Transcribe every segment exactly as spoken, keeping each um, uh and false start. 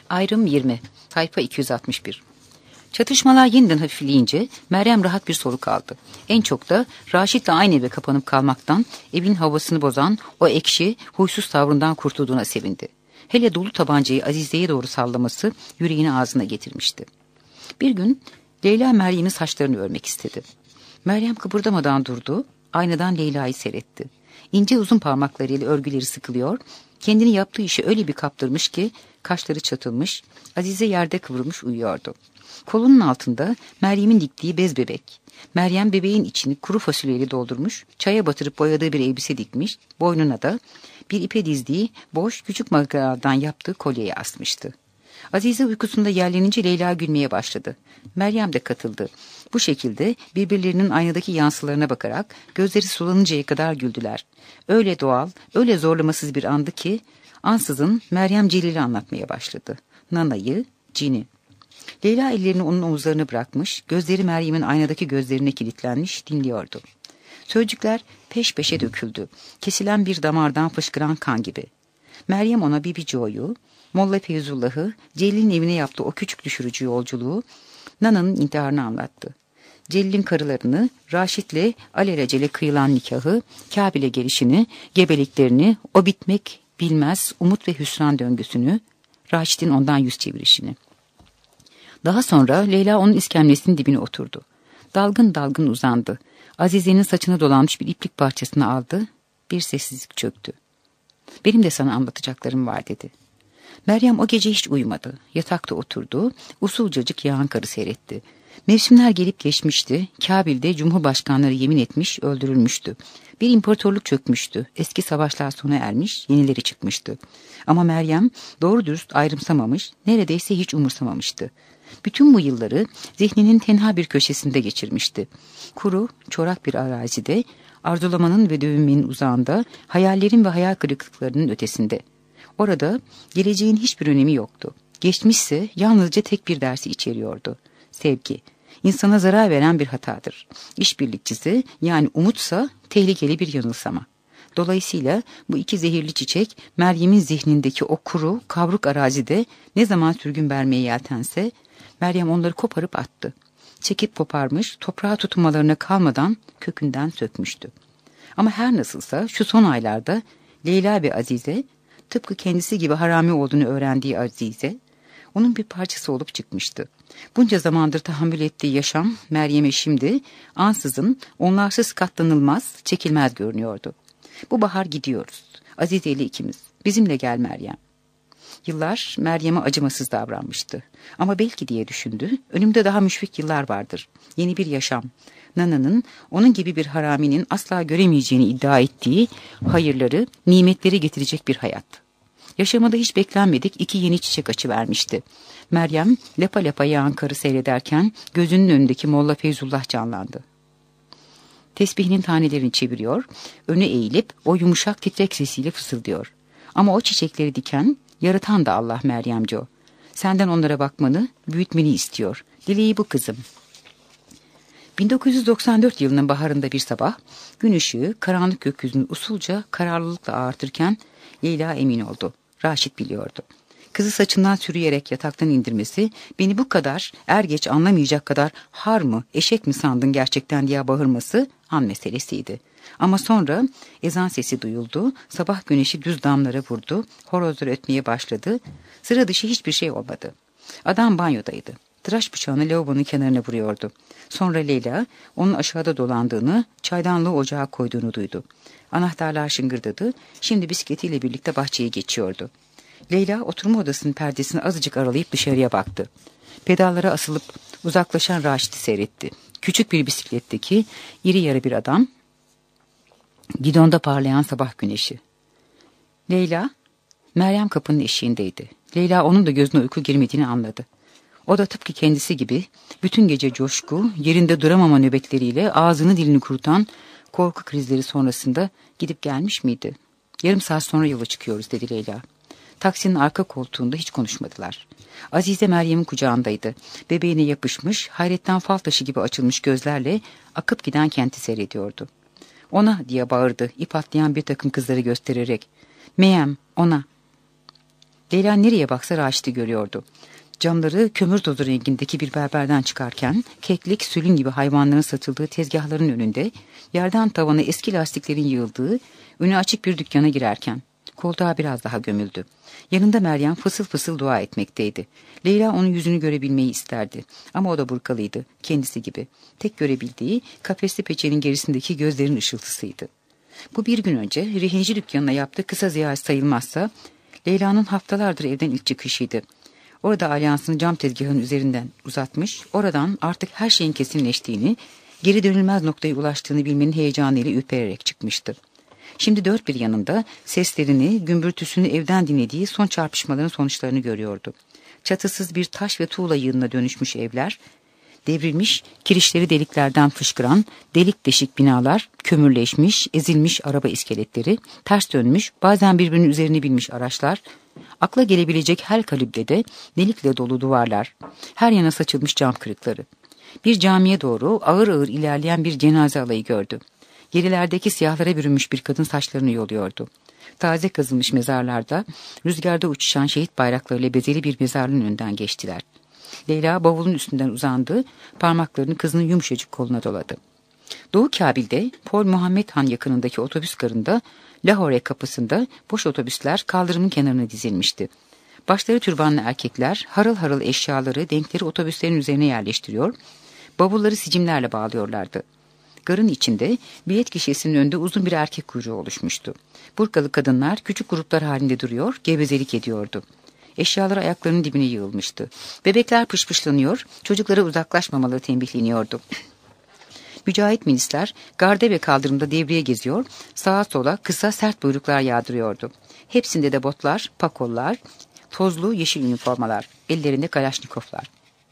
Ayrım yirmi. Sayfa iki yüz altmış bir. Çatışmalar yeniden hafifleyince Meryem rahat bir soluk aldı. En çok da Raşit'le aynı eve kapanıp kalmaktan, evin havasını bozan o ekşi, huysuz tavrından kurtulduğuna sevindi. Hele dolu tabancayı Azize'ye doğru sallaması yüreğini ağzına getirmişti. Bir gün Leyla Meryem'in saçlarını örmek istedi. Meryem kıpırdamadan durdu, aynadan Leyla'yı seyretti. İnce uzun parmaklarıyla örgüleri sıkılıyor, kendini yaptığı işi öyle bir kaptırmış ki kaşları çatılmış, Azize yerde kıvrılmış uyuyordu. Kolunun altında Meryem'in diktiği bez bebek. Meryem bebeğin içini kuru fasulyeyle doldurmuş, çaya batırıp boyadığı bir elbise dikmiş, boynuna da bir ipe dizdiği boş küçük markalardan yaptığı kolyeyi asmıştı. Azize uykusunda yerlenince Leyla gülmeye başladı. Meryem de katıldı. Bu şekilde birbirlerinin aynadaki yansılarına bakarak gözleri sulanıncaya kadar güldüler. Öyle doğal, öyle zorlamasız bir andı ki ansızın Meryem Celil'i anlatmaya başladı. Nana'yı, Cin'i. Leyla ellerini onun omuzlarına bırakmış, gözleri Meryem'in aynadaki gözlerine kilitlenmiş dinliyordu. Sözcükler peş peşe döküldü. Kesilen bir damardan fışkıran kan gibi. Meryem ona Bibi Joe'yu, Molla Feyzullah'ı, Celil'in evine yaptığı o küçük düşürücü yolculuğu, Nana'nın intiharını anlattı. Celil'in karılarını, Raşit'le alelacele kıyılan nikahı, Kabil'e gelişini, gebeliklerini, o bitmek bilmez umut ve hüsran döngüsünü, Raşit'in ondan yüz çevirişini. Daha sonra Leyla onun iskemlesinin dibine oturdu. Dalgın dalgın uzandı. Azize'nin saçına dolanmış bir iplik parçasını aldı. Bir sessizlik çöktü. Benim de sana anlatacaklarım var dedi. Meryem o gece hiç uyumadı. Yatakta oturdu. Usulcacık yağan karı seyretti. Mevsimler gelip geçmişti. Kabil'de cumhurbaşkanları yemin etmiş, öldürülmüştü. Bir imparatorluk çökmüştü. Eski savaşlar sona ermiş, yenileri çıkmıştı. Ama Meryem doğru dürüst ayrımsamamış, neredeyse hiç umursamamıştı. Bütün bu yılları zihninin tenha bir köşesinde geçirmişti. Kuru, çorak bir arazide, arzulamanın ve dövünmenin uzağında, hayallerin ve hayal kırıklıklarının ötesinde. Orada geleceğin hiçbir önemi yoktu. Geçmişse yalnızca tek bir dersi içeriyordu. Sevgi, insana zarar veren bir hatadır. İşbirlikçisi yani umutsa tehlikeli bir yanılsama. Dolayısıyla bu iki zehirli çiçek Meryem'in zihnindeki o kuru, kavruk arazide ne zaman sürgün vermeye yeltense Meryem onları koparıp attı. Çekip koparmış, toprağa tutunmalarına kalmadan kökünden sökmüştü. Ama her nasılsa şu son aylarda Leyla ve Azize, tıpkı kendisi gibi harami olduğunu öğrendiği Azize, onun bir parçası olup çıkmıştı. Bunca zamandır tahammül ettiği yaşam Meryem'e şimdi ansızın onlarsız katlanılmaz, çekilmez görünüyordu. Bu bahar gidiyoruz. Azize ile ikimiz. Bizimle gel Meryem. Yıllar Meryem'e acımasız davranmıştı. Ama belki diye düşündü, önümde daha müşfik yıllar vardır. Yeni bir yaşam. Nana'nın onun gibi bir haraminin asla göremeyeceğini iddia ettiği hayırları, nimetleri getirecek bir hayat. Yaşamada hiç beklenmedik iki yeni çiçek açıvermişti. Meryem lapa lapa yağan karı seyrederken gözünün önündeki Molla Feyzullah canlandı. Tesbihinin tanelerini çeviriyor, öne eğilip o yumuşak titrek sesiyle fısıldıyor. Ama o çiçekleri diken, yaratan da Allah Meryemco. Senden onlara bakmanı, büyütmeni istiyor. Dileği bu kızım. bin dokuz yüz doksan dört yılının baharında bir sabah, gün ışığı karanlık gökyüzünü usulca kararlılıkla ağartırken Leyla emin oldu. Raşit biliyordu. Kızı saçından sürüyerek yataktan indirmesi, beni bu kadar er geç anlamayacak kadar har mı, eşek mi sandın gerçekten diye bağırması an meselesiydi. Ama sonra ezan sesi duyuldu, sabah güneşi düz damlara vurdu, horozlar ötmeye başladı, sıra dışı hiçbir şey olmadı. Adam banyodaydı. Tıraş bıçağını lavabonun kenarına vuruyordu. Sonra Leyla onun aşağıda dolandığını, çaydanlığı ocağa koyduğunu duydu. Anahtarlar şıngırdadı, şimdi bisikletiyle birlikte bahçeye geçiyordu. Leyla oturma odasının perdesini azıcık aralayıp dışarıya baktı. Pedallara asılıp uzaklaşan Raşit'i seyretti. Küçük bir bisikletteki iri yarı bir adam, gidonda parlayan sabah güneşi. Leyla, Meryem kapının eşiğindeydi. Leyla onun da gözüne uyku girmediğini anladı. O da tıpkı kendisi gibi bütün gece coşku, yerinde duramama nöbetleriyle ağzını dilini kurutan korku krizleri sonrasında gidip gelmiş miydi? Yarım saat sonra yola çıkıyoruz dedi Leyla. Taksinin arka koltuğunda hiç konuşmadılar. Azize Meryem'in kucağındaydı. Bebeğine yapışmış, hayretten fal taşı gibi açılmış gözlerle akıp giden kenti seyrediyordu. Ona diye bağırdı, ip atlayan bir takım kızları göstererek. Meğem, ona. Leyla nereye baksa Raşit'i görüyordu. Camları kömür tozu rengindeki bir berberden çıkarken, keklik, sülün gibi hayvanların satıldığı tezgahların önünde, yerden tavana eski lastiklerin yığıldığı, önü açık bir dükkana girerken, koltuğa biraz daha gömüldü. Yanında Meryem fısıl fısıl dua etmekteydi. Leyla onun yüzünü görebilmeyi isterdi. Ama o da burkalıydı, kendisi gibi. Tek görebildiği kafesli peçenin gerisindeki gözlerin ışıltısıydı. Bu bir gün önce rehinci dükkanına yaptığı kısa ziyaret sayılmazsa, Leyla'nın haftalardır evden ilk çıkışıydı. Orada alyansını cam tezgahının üzerinden uzatmış, oradan artık her şeyin kesinleştiğini, geri dönülmez noktaya ulaştığını bilmenin heyecanıyla ürpererek çıkmıştı. Şimdi dört bir yanında seslerini, gümbürtüsünü evden dinlediği son çarpışmaların sonuçlarını görüyordu. Çatısız bir taş ve tuğla yığınına dönüşmüş evler, devrilmiş, kirişleri deliklerden fışkıran, delik deşik binalar, kömürleşmiş, ezilmiş araba iskeletleri, ters dönmüş, bazen birbirinin üzerine binmiş araçlar, akla gelebilecek her kalibrede delikle dolu duvarlar, her yana saçılmış cam kırıkları. Bir camiye doğru ağır ağır ilerleyen bir cenaze alayı gördü. Gerilerdeki siyahlara bürünmüş bir kadın saçlarını yoluyordu. Taze kazılmış mezarlarda, rüzgarda uçuşan şehit bayraklarıyla bezeli bir mezarlığın önünden geçtiler. Leyla bavulun üstünden uzandı, parmaklarını kızının yumuşacık koluna doladı. Doğu Kabil'de, Pol Muhammed Han yakınındaki otobüs garında, Lahore kapısında boş otobüsler kaldırımın kenarına dizilmişti. Başları türbanlı erkekler harıl harıl eşyaları, denkleri otobüslerin üzerine yerleştiriyor, bavulları sicimlerle bağlıyorlardı. Garın içinde bilet gişesinin önünde uzun bir erkek kuyruğu oluşmuştu. Burkalı kadınlar küçük gruplar halinde duruyor, gevezelik ediyordu. Eşyaları ayaklarının dibine yığılmıştı. Bebekler pışpışlanıyor, çocuklara uzaklaşmamaları tembihleniyordu. Mücahit milisler garde ve kaldırımda devreye geziyor, sağa sola kısa sert buyruklar yağdırıyordu. Hepsinde de botlar, pakollar, tozlu yeşil üniformalar, ellerinde kalaşnikovlar.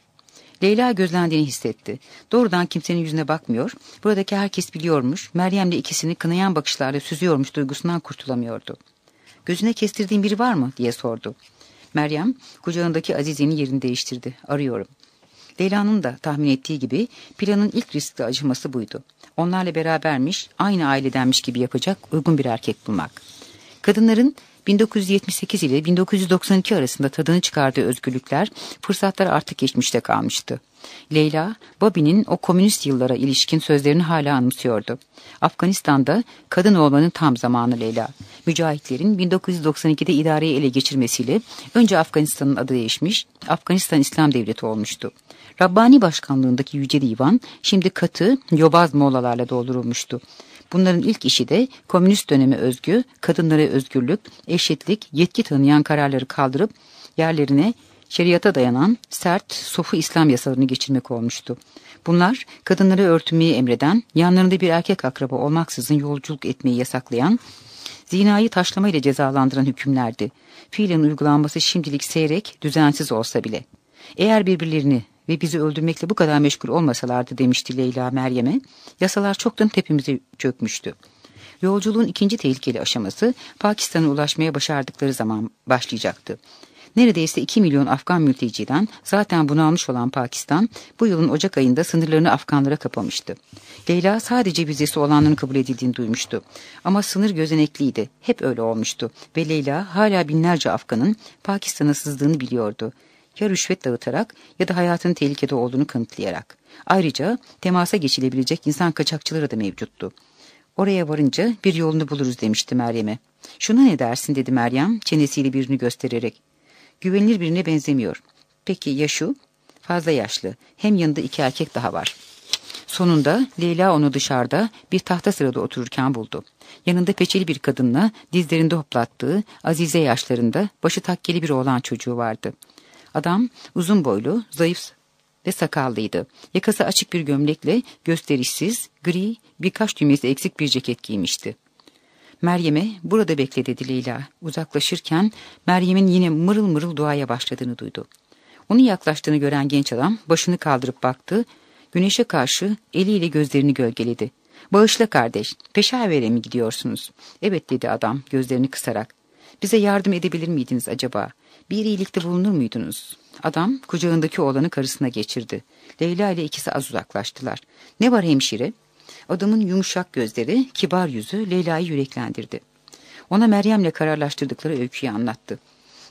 Leyla gözlendiğini hissetti. Doğrudan kimsenin yüzüne bakmıyor, buradaki herkes biliyormuş, Meryem'le ikisini kınayan bakışlarla süzüyormuş duygusundan kurtulamıyordu. "Gözüne kestirdiğin biri var mı?" diye sordu. Meryem kucağındaki Azize'nin yerini değiştirdi. "Arıyorum." Leyla'nın da tahmin ettiği gibi planın ilk riskli aşaması buydu. Onlarla berabermiş, aynı ailedenmiş gibi yapacak uygun bir erkek bulmak. Kadınların bin dokuz yüz yetmiş sekiz ile bin dokuz yüz doksan iki arasında tadını çıkardığı özgürlükler, fırsatlar artık geçmişte kalmıştı. Leyla, Bobby'nin o komünist yıllara ilişkin sözlerini hala anımsıyordu. Afganistan'da kadın olmanın tam zamanı Leyla. Mücahitlerin bin dokuz yüz doksan ikide idareyi ele geçirmesiyle önce Afganistan'ın adı değişmiş, Afganistan İslam Devleti olmuştu. Rabbani başkanlığındaki Yüce Divan şimdi katı, yobaz moğlalarla doldurulmuştu. Bunların ilk işi de komünist döneme özgü, kadınlara özgürlük, eşitlik, yetki tanıyan kararları kaldırıp yerlerine şeriata dayanan sert, sofu İslam yasalarını geçirmek olmuştu. Bunlar kadınları örtünmeyi emreden, yanlarında bir erkek akraba olmaksızın yolculuk etmeyi yasaklayan, zinayı taşlama ile cezalandıran hükümlerdi. Fiilen uygulanması şimdilik seyrek, düzensiz olsa bile. Eğer birbirlerini ve bizi öldürmekle bu kadar meşgul olmasalardı demişti Leyla Meryem'e, yasalar çoktan tepemize çökmüştü. Yolculuğun ikinci tehlikeli aşaması Pakistan'a ulaşmaya başardıkları zaman başlayacaktı. Neredeyse iki milyon Afgan mülteciden zaten bunalmış olan Pakistan, bu yılın Ocak ayında sınırlarını Afganlara kapamıştı. Leyla sadece vizesi olanların kabul edildiğini duymuştu. Ama sınır gözenekliydi, hep öyle olmuştu ve Leyla hala binlerce Afgan'ın Pakistan'a sızdığını biliyordu. Ya rüşvet dağıtarak ya da hayatının tehlikede olduğunu kanıtlayarak. Ayrıca temasa geçilebilecek insan kaçakçıları da mevcuttu. Oraya varınca bir yolunu buluruz demişti Meryem'e. "Şuna ne dersin?" dedi Meryem çenesiyle birini göstererek. "Güvenilir birine benzemiyor." "Peki ya şu?" "Fazla yaşlı. Hem yanında iki erkek daha var." Sonunda Leyla onu dışarıda bir tahta sırada otururken buldu. Yanında peçeli bir kadınla dizlerinde hoplattığı Azize yaşlarında başı takkeli bir oğlan çocuğu vardı. Adam uzun boylu, zayıf ve sakallıydı. Yakası açık bir gömlekle gösterişsiz, gri, birkaç düğmesi eksik bir ceket giymişti. Meryem'e "Burada bekle" dedi Leyla. Uzaklaşırken Meryem'in yine mırıl mırıl duaya başladığını duydu. Onun yaklaştığını gören genç adam başını kaldırıp baktı. Güneşe karşı eliyle gözlerini gölgeledi. "Bağışla kardeş, Peşaver'e mi gidiyorsunuz?" "Evet" dedi adam gözlerini kısarak. "Bize yardım edebilir miydiniz acaba? Bir iyilikte bulunur muydunuz?" Adam kucağındaki oğlanı karısına geçirdi. Leyla ile ikisi az uzaklaştılar. "Ne var hemşire?" Adamın yumuşak gözleri, kibar yüzü Leyla'yı yüreklendirdi. Ona Meryem'le kararlaştırdıkları öyküyü anlattı.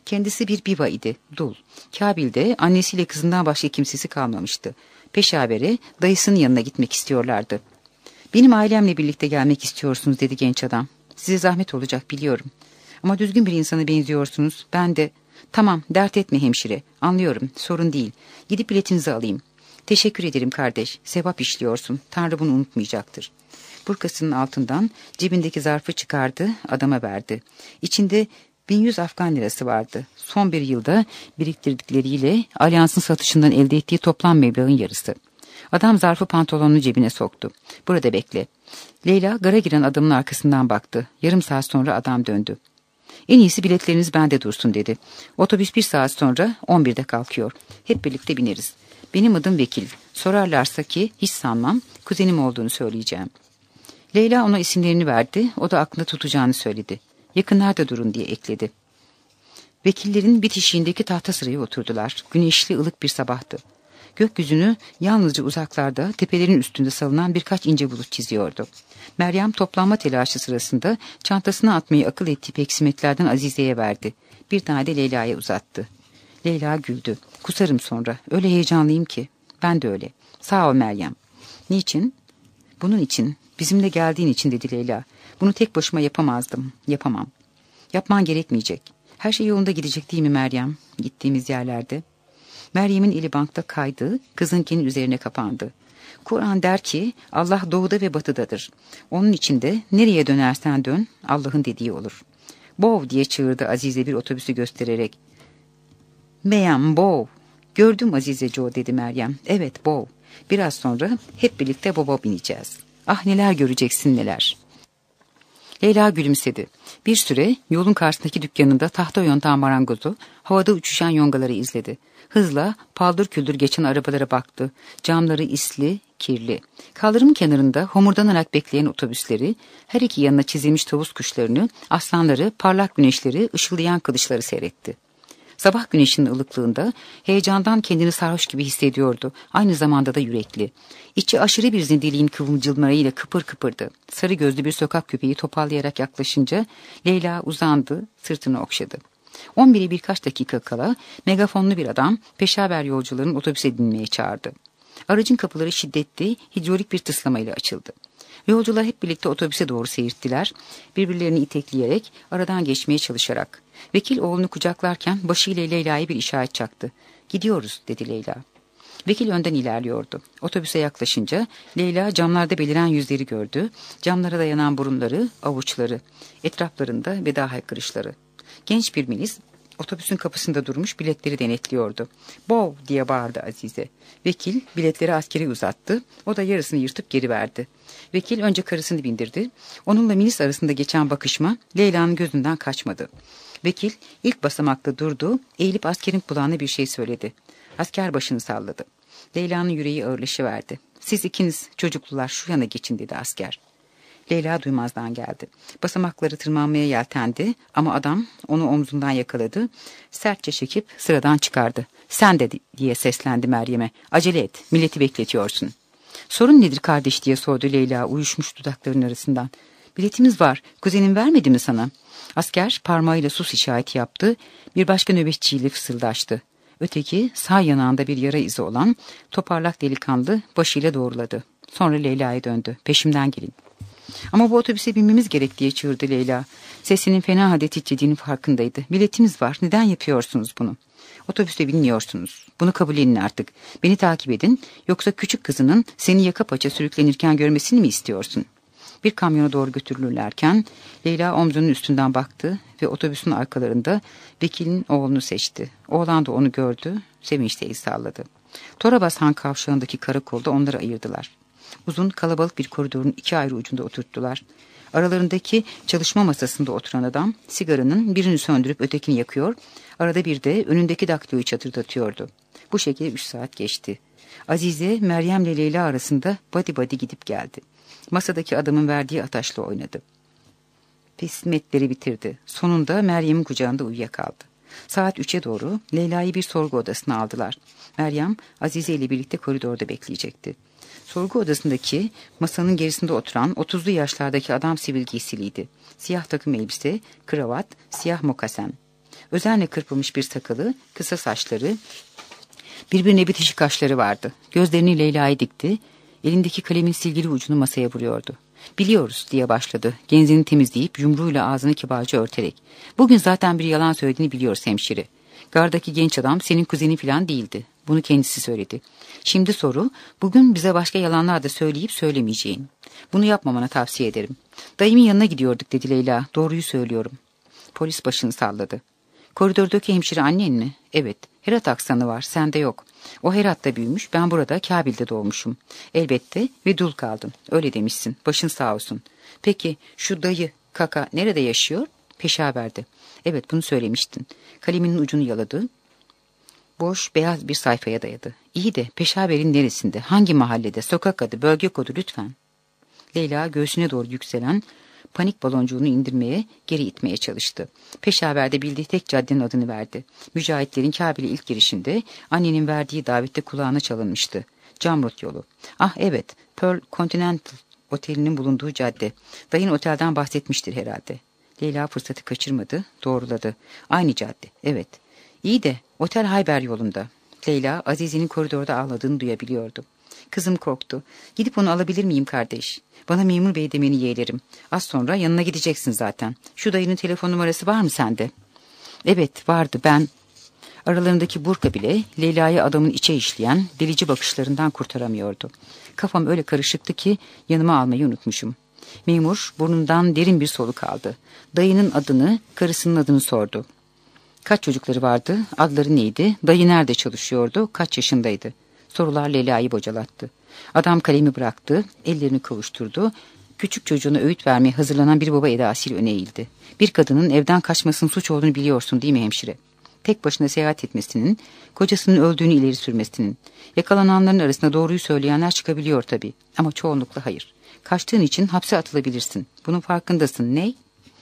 Kendisi bir biva idi, dul. Kabil'de annesiyle kızından başka kimsesi kalmamıştı. Peşavere dayısının yanına gitmek istiyorlardı. Benim ailemle birlikte gelmek istiyorsunuz dedi genç adam. Size zahmet olacak biliyorum. Ama düzgün bir insana benziyorsunuz. Ben de... Tamam, dert etme hemşire. Anlıyorum, sorun değil. Gidip biletinizi alayım. Teşekkür ederim kardeş. Sevap işliyorsun. Tanrı bunu unutmayacaktır. Burkasının altından cebindeki zarfı çıkardı, adama verdi. İçinde bin yüz Afgan lirası vardı. Son bir yılda biriktirdikleriyle alyansın satışından elde ettiği toplam meblağın yarısı. Adam zarfı pantolonunun cebine soktu. Burada bekle. Leyla gara giren adamın arkasından baktı. Yarım saat sonra adam döndü. En iyisi biletleriniz bende dursun dedi. Otobüs bir saat sonra on birde kalkıyor. Hep birlikte bineriz. Benim adım Vekil. Sorarlarsa ki hiç sanmam, kuzenim olduğunu söyleyeceğim. Leyla ona isimlerini verdi. O da aklında tutacağını söyledi. Yakınlarda durun diye ekledi. Vekillerin bitişiğindeki tahta sıraya oturdular. Güneşli ılık bir sabahtı. Gökyüzünü yalnızca uzaklarda tepelerin üstünde salınan birkaç ince bulut çiziyordu. Meryem toplanma telaşı sırasında çantasına atmayı akıl ettiği peksimetlerden Azize'ye verdi. Bir tane de Leyla'ya uzattı. Leyla güldü. Kusarım sonra. Öyle heyecanlıyım ki. Ben de öyle. Sağ ol Meryem. Niçin? Bunun için. Bizimle geldiğin için dedi Leyla. Bunu tek başıma yapamazdım. Yapamam. Yapman gerekmeyecek. Her şey yolunda gidecek değil mi Meryem? Gittiğimiz yerlerde. Meryem'in eli bankta kaydı, kızınkinin üzerine kapandı. Kur'an der ki Allah doğuda ve batıdadır. Onun içinde nereye dönersen dön Allah'ın dediği olur. Bov diye çığırdı Azize bir otobüsü göstererek. Meryem bov. Gördüm Azize Joe dedi Meryem. Evet bov. Biraz sonra hep birlikte bova bineceğiz. Ah neler göreceksin neler. Leyla gülümsedi. Bir süre yolun karşısındaki dükkanında tahta yontan marangozu havada uçuşan yongaları izledi. Hızla paldır küldür geçen arabalara baktı. Camları isli, kirli. Kaldırımın kenarında homurdanarak bekleyen otobüsleri, her iki yanına çizilmiş tavus kuşlarını, aslanları, parlak güneşleri, ışıldayan kılıçları seyretti. Sabah güneşinin ılıklığında heyecandan kendini sarhoş gibi hissediyordu. Aynı zamanda da yürekli. İçi aşırı bir zindeliğin kıvılcımlarıyla kıpır kıpırdı. Sarı gözlü bir sokak köpeği topallayarak yaklaşınca Leyla uzandı, sırtını okşadı. on bire birkaç dakika kala megafonlu bir adam peşaver yolcuların otobüse binmeye çağırdı. Aracın kapıları şiddetli, hidrolik bir tıslamayla açıldı. Yolcular hep birlikte otobüse doğru seyirttiler, birbirlerini itekleyerek, aradan geçmeye çalışarak. Vekil oğlunu kucaklarken başıyla Leyla'ya bir işaret çaktı. Gidiyoruz dedi Leyla. Vekil önden ilerliyordu. Otobüse yaklaşınca Leyla camlarda beliren yüzleri gördü, camlara dayanan burunları, avuçları, etraflarında veda haykırışları. Genç bir milis otobüsün kapısında durmuş biletleri denetliyordu. Bov diye bağırdı Azize. Vekil biletleri askeri uzattı. O da yarısını yırtıp geri verdi. Vekil önce karısını bindirdi. Onunla milis arasında geçen bakışma Leyla'nın gözünden kaçmadı. Vekil ilk basamakta durdu, eğilip askerin kulağına bir şey söyledi. Asker başını salladı. Leyla'nın yüreği ağırlaşıverdi. Siz ikiniz çocuklular şu yana geçin dedi asker. Leyla duymazdan geldi. Basamakları tırmanmaya yeltendi ama adam onu omzundan yakaladı. Sertçe çekip sıradan çıkardı. Sen de diye seslendi Meryem'e. Acele et, milleti bekletiyorsun. Sorun nedir kardeş diye sordu Leyla uyuşmuş dudaklarının arasından. Biletimiz var, kuzenin vermedi mi sana? Asker parmağıyla sus işareti yaptı. Bir başka nöbetçiyle fısıldaştı. Öteki sağ yanağında bir yara izi olan toparlak delikanlı başıyla doğruladı. Sonra Leyla'ya döndü. Peşimden gelin. Ama bu otobüse binmemiz gerek diye çığırdı Leyla. Sesinin fena halde titrediğinin farkındaydı. Biletimiz var. Neden yapıyorsunuz bunu? Otobüste binmiyorsunuz. Bunu kabul edin artık. Beni takip edin. Yoksa küçük kızının seni yaka paça sürüklenirken görmesini mi istiyorsun? Bir kamyona doğru götürülürlerken Leyla omzunun üstünden baktı ve otobüsün arkalarında vekilin oğlunu seçti. Oğlan da onu gördü. Sevinçle el salladı. Torabas Han kavşağındaki karakolda onları ayırdılar. Uzun kalabalık bir koridorun iki ayrı ucunda oturttular. Aralarındaki çalışma masasında oturan adam sigaranın birini söndürüp ötekini yakıyor, arada bir de önündeki daktiloyu çatırdatıyordu. Bu şekilde üç saat geçti. Azize Meryem'le Leyla arasında badi badi gidip geldi. Masadaki adamın verdiği ataşla oynadı. Pesmetleri bitirdi. Sonunda Meryem'in kucağında uyuyakaldı. Saat üçe doğru Leyla'yı bir sorgu odasına aldılar. Meryem Azize ile birlikte koridorda bekleyecekti. Sorgu odasındaki masanın gerisinde oturan otuzlu yaşlardaki adam sivil giysiliydi. Siyah takım elbise, kravat, siyah mokasen. Özenle kırpılmış bir sakalı, kısa saçları, birbirine bitişik kaşları vardı. Gözlerini Leyla'ya dikti. Elindeki kalemin silgili ucunu masaya vuruyordu. Biliyoruz diye başladı. Genzini temizleyip yumruğuyla ağzını kibarca örterek. Bugün zaten bir yalan söylediğini biliyoruz hemşire. Gardaki genç adam senin kuzenin falan değildi. Bunu kendisi söyledi. Şimdi soru, bugün bize başka yalanlar da söyleyip söylemeyeceğin. Bunu yapmamana tavsiye ederim. Dayımın yanına gidiyorduk dedi Leyla. Doğruyu söylüyorum. Polis başını salladı. Koridordaki hemşire annen mi? Evet. Herat aksanı var. Sende yok. O Herat'ta büyümüş. Ben burada Kabil'de doğmuşum. Elbette ve dul kaldın. Öyle demişsin. Başın sağ olsun. Peki şu dayı kaka nerede yaşıyor? Peşaver'de. Evet bunu söylemiştin. Kaleminin ucunu yaladı. Boş beyaz bir sayfaya dayadı. İyi de Peşaver'in neresinde? Hangi mahallede? Sokak adı, bölge kodu lütfen. Leyla göğsüne doğru yükselen panik baloncuğunu indirmeye, geri itmeye çalıştı. Peşaver'de bildiği tek caddenin adını verdi. Mücahitlerin Kabil'e ilk girişinde annenin verdiği davette kulağına çalınmıştı. Camrut yolu. Ah evet, Pearl Continental Oteli'nin bulunduğu cadde. Dayın otelden bahsetmiştir herhalde. Leyla fırsatı kaçırmadı, doğruladı. Aynı cadde, evet. İyi de otel Hayber yolunda. Leyla Azize'nin koridorda ağladığını duyabiliyordu. Kızım korktu. Gidip onu alabilir miyim kardeş? Bana memur bey demeni yeğlerim. Az sonra yanına gideceksin zaten. Şu dayının telefon numarası var mı sende? Evet vardı ben. Aralarındaki burka bile Leyla'yı adamın içe işleyen delici bakışlarından kurtaramıyordu. Kafam öyle karışıktı ki yanıma almayı unutmuşum. Memur burnundan derin bir soluk aldı. Dayının adını, karısının adını sordu. Kaç çocukları vardı? Adları neydi? Dayı nerede çalışıyordu? Kaç yaşındaydı? Sorular Leyla'yı bocalattı. Adam kalemi bıraktı, ellerini kavuşturdu. Küçük çocuğuna öğüt vermeye hazırlanan bir baba edasıyla öne eğildi. Bir kadının evden kaçmasının suç olduğunu biliyorsun değil mi hemşire? Tek başına seyahat etmesinin, kocasının öldüğünü ileri sürmesinin. Yakalananların arasında doğruyu söyleyenler çıkabiliyor tabii. Ama çoğunlukla hayır. Kaçtığın için hapse atılabilirsin. Bunun farkındasın. Ne?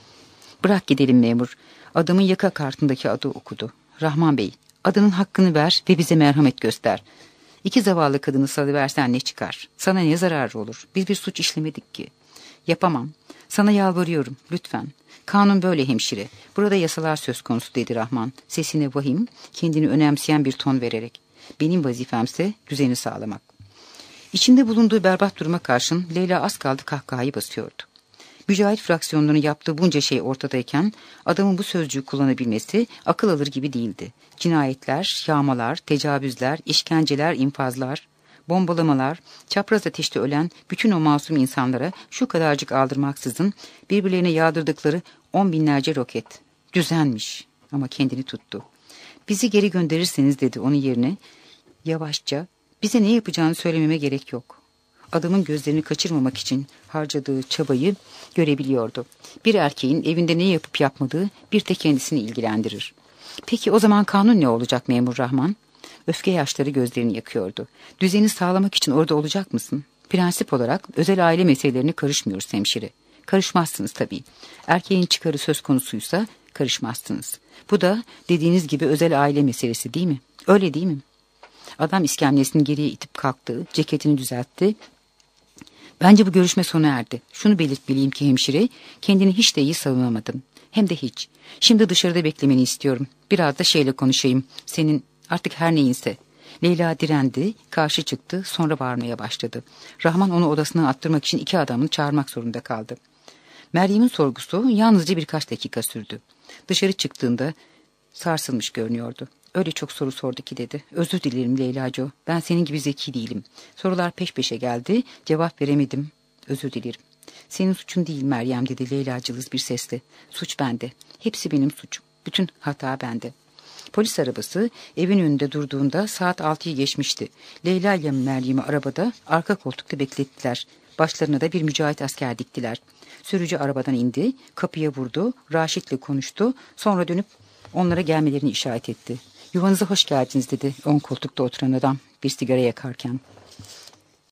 Bırak gidelim memur. Adamın yaka kartındaki adı okudu. Rahman Bey, adının hakkını ver ve bize merhamet göster. İki zavallı kadını salıversen ne çıkar? Sana ne zararı olur? Biz bir suç işlemedik ki. Yapamam. Sana yalvarıyorum lütfen. Kanun böyle hemşire. Burada yasalar söz konusu dedi Rahman. Sesine vahim, kendini önemseyen bir ton vererek. Benim vazifemse düzeni sağlamak. İçinde bulunduğu berbat duruma karşın Leyla az kaldı kahkahayı basıyordu. Mücahit fraksiyonlarının yaptığı bunca şey ortadayken adamın bu sözcüğü kullanabilmesi akıl alır gibi değildi. Cinayetler, yağmalar, tecavüzler, işkenceler, infazlar, bombalamalar, çapraz ateşte ölen bütün o masum insanlara şu kadarcık aldırmaksızın birbirlerine yağdırdıkları on binlerce roket. Düzenmiş ama kendini tuttu. Bizi geri gönderirseniz dedi onun yerine yavaşça, bize ne yapacağını söylememe gerek yok. Adamın gözlerini kaçırmamak için harcadığı çabayı görebiliyordu. Bir erkeğin evinde ne yapıp yapmadığı bir tek kendisini ilgilendirir. Peki o zaman kanun ne olacak memur Rahman? Öfke yaşları gözlerini yakıyordu. Düzeni sağlamak için orada olacak mısın? Prensip olarak özel aile meselelerine karışmıyoruz hemşire. Karışmazsınız tabii. Erkeğin çıkarı söz konusuysa karışmazsınız. Bu da dediğiniz gibi özel aile meselesi değil mi? Öyle değil mi? Adam iskemlesini geriye itip kalktı, ceketini düzeltti. Bence bu görüşme sona erdi. Şunu belirtmeliyim ki hemşire, kendini hiç de iyi savunamadın. Hem de hiç. Şimdi dışarıda beklemeni istiyorum. Biraz da şeyle konuşayım. Senin artık her neyinse. Leyla direndi, karşı çıktı, sonra bağırmaya başladı. Rahman onu odasına attırmak için iki adamını çağırmak zorunda kaldı. Meryem'in sorgusu yalnızca birkaç dakika sürdü. Dışarı çıktığında sarsılmış görünüyordu. Öyle çok soru sordu ki dedi. Özür dilerim Leyla'cığım. Ben senin gibi zeki değilim. Sorular peş peşe geldi. Cevap veremedim. Özür dilerim. Senin suçun değil Meryem dedi Leyla cılız bir sesle. Suç bende. Hepsi benim suçum. Bütün hata bende. Polis arabası evin önünde durduğunda saat altıyı geçmişti. Leyla ile Meryem'i arabada arka koltukta beklettiler. Başlarına da bir mücahit asker diktiler. Sürücü arabadan indi. Kapıya vurdu. Raşit'le konuştu. Sonra dönüp onlara gelmelerini işaret etti. Yuvanıza hoş geldiniz dedi ön koltukta oturan adam bir sigara yakarken.